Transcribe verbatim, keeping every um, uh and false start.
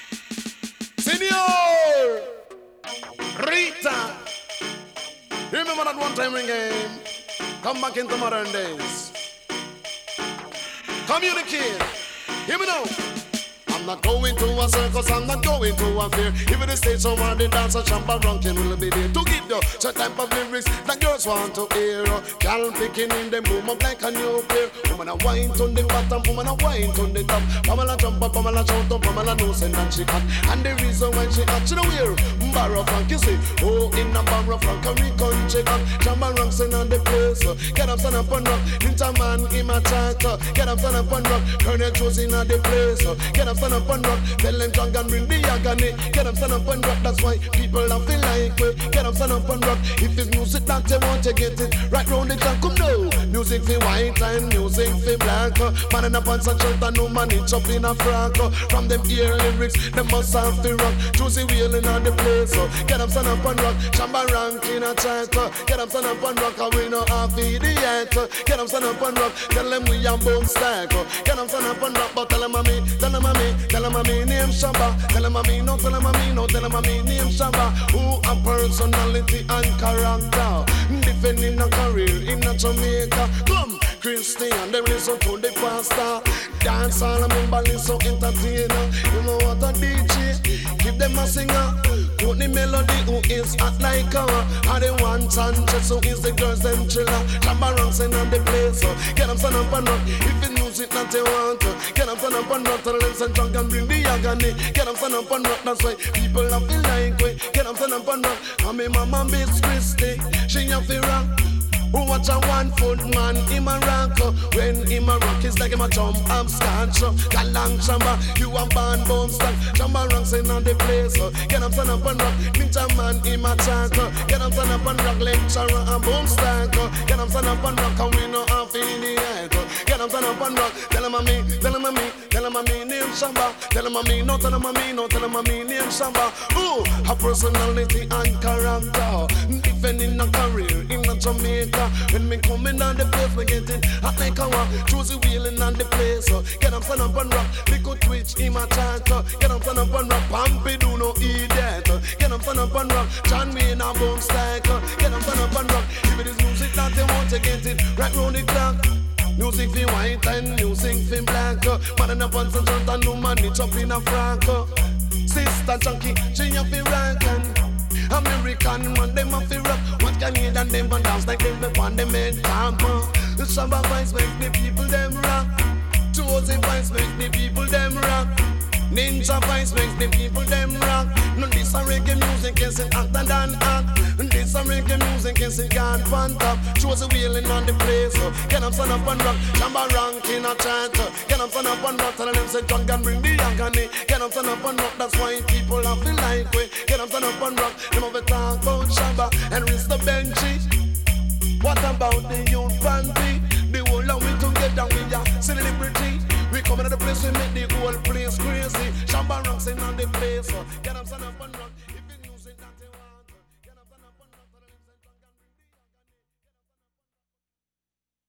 Senior Rita. Remember that one time game? Come back into modern days. Communicate. Hear me now. I'm not going to a circus, I'm not going to a fair. Even the stage somewhere the dancer champa ranking will be there to give you such type of lyrics that girls want to hear. Girl picking in them boom up like a new pair. Woman a wine on the bottom, woman a wine on the top. Pamela jump up, Pamela shout up, Pamela knows and then she hot. And the reason why she hot, she don't wear Barra Frank, you see. Oh, in a Barra Frank, a recon check up. Champa ranking on the place. Get up, stand up and rock. Interman in my chat. Get up, stand up and rock. Colonel Josie in the place. Get up, stand up and rock. Tell them drunk and bring the agony. Get them stand up and rock. That's why people don't feel like we. Get them stand up and rock. If it's music that they want to get it right round the clock, come now. Music for white and music for black. Man in a pants and shirt and no man it's up in a frock. From them ear lyrics, them must have to rock. Josie wheeling on the place. Get them stand up and rock. Chamba rank in a chat. Get them stand up and rock. And we know half idiot. Get them stand up and rock. Tell them we are bone stack. Get them stand up and rock. But tell them a me, tell them a me, tell them a me name Shabba. Tell them a me, no, tell them a me, no, tell them a me name Shabba. Who a personality and character. Defending a career in a Jamaica. Come, Christian, they listen to the pastor. Dance all a member, listen entertainer. You know what a D J, give them a singer. Put the melody who is hot like her. And the one Sanchez who is the girls them chiller. Shabba ranks in the place. Get them stand up and rock. If it's music that they want, get them stand up and rock. Tell them stand drunk and bring the agony. Get them stand up and rock. That's why people have feel like we. Get them stand up and rock. And me mama Miss Christie, she have to rock. Who watch a one foot man in my rock. When in my rock it's like him a jump up scotch. Galang chamba, you a band bone stack. Chamba ranks in on the place. Get them stand up and rock. Ninja man in my chat. Get them stand up and rock. Lecturer and bone stack. Get them stand up and rock. And we know half in the air. Get them stand up and rock. Tell them a me, tell them a me, tell them a me name Shamba. Tell them a me, no tell them a me, no tell them a me name Shamba. Ooh, a personality and character. Defending a career in a Jamaica. When me coming on the place, me getting hot like a walk. Choose the wheeling on the place. Get them stand up and rock. Little twitch in my chat. Get them stand up and rock. Pampy do no idiot. Get them stand up and rock. John me in a bone stack. Get them stand up and rock. If it is music that they want to get it right round the clock. Music for white and music for black. Man in a pants and shirt and no man it's up in a frock. Sister Junkie, she have to rock and American man, them a fi rock. What Canadian them a dance like them upon them head camp. The Shabba vibes make the people them rock. Josie vibes make the people them rock. Ninja vibes make the people them rock. No this a reggae music is it hotter than hot. This a reggae music is it gone on top. Josie wheeling on the place. Get them stand up and rock. Shabba rank in a chat. Get them stand up and rock. Tell them say drunk and bring the agony. Get them stand up and rock. That's why people have feel like we. Get them stand up and rock. Them have a talk about Shabba and Rista Benji. What about the youth panty? The whole of we together we are celebrity. We come into the place we make the whole place crazy. Shabba rocks in on the place. Get them stand up and rock.